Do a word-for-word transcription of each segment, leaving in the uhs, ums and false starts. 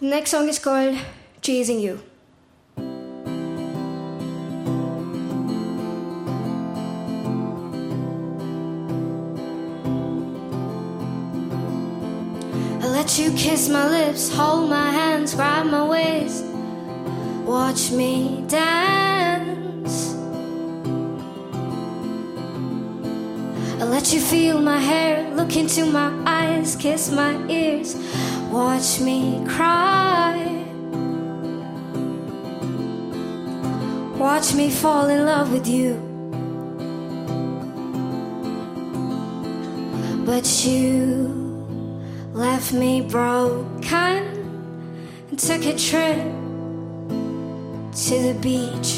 Next song is called Chasing You. I let you kiss my lips, hold my hands, grab my waist, watch me dance. I let you feel my hair, look into my eyes, kiss my ears, watch me cry. Watch me fall in love with you. But you left me broken and took a trip to the beach.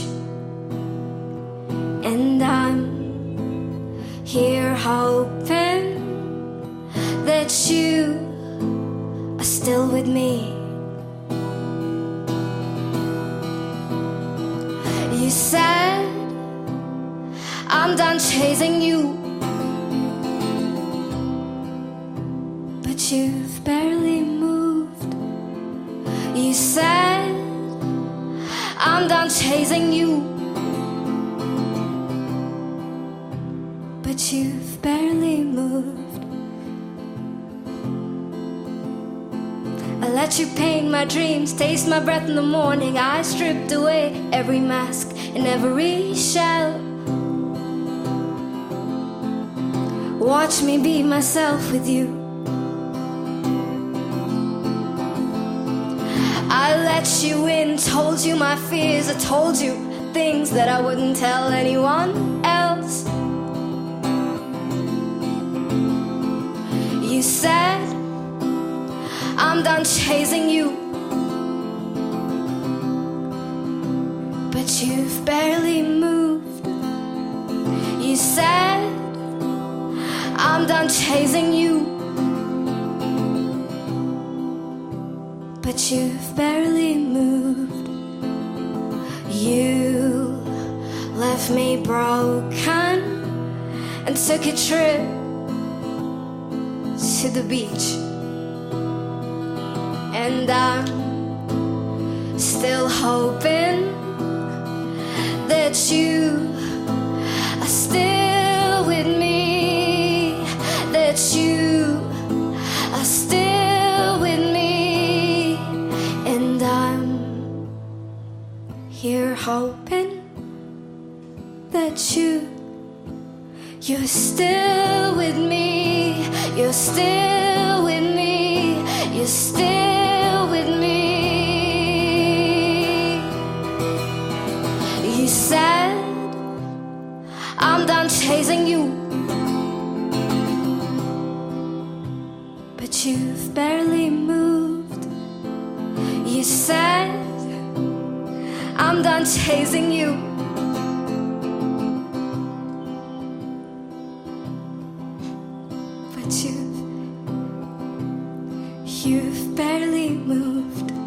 And I'm here hoping that you are still with me. You said I'm done chasing you, but you've barely moved. You said I'm done chasing you, but you've barely moved. I let you paint my dreams, taste my breath in the morning. I stripped away every mask and every shell. Watch me be myself with you. I let you in, told you my fears. I told you things that I wouldn't tell anyone else. You said I'm done chasing you, but you've barely moved. You said I'm done chasing you, but you've barely moved. You left me broken and took a trip to the beach. And I'm still hoping that you are still with me, that you are still with me. And I'm here hoping that you, you're still with me, you're still with me, you're still with me. You said I'm done chasing you, but you've barely moved. You said I'm done chasing you, but you've, you've barely moved.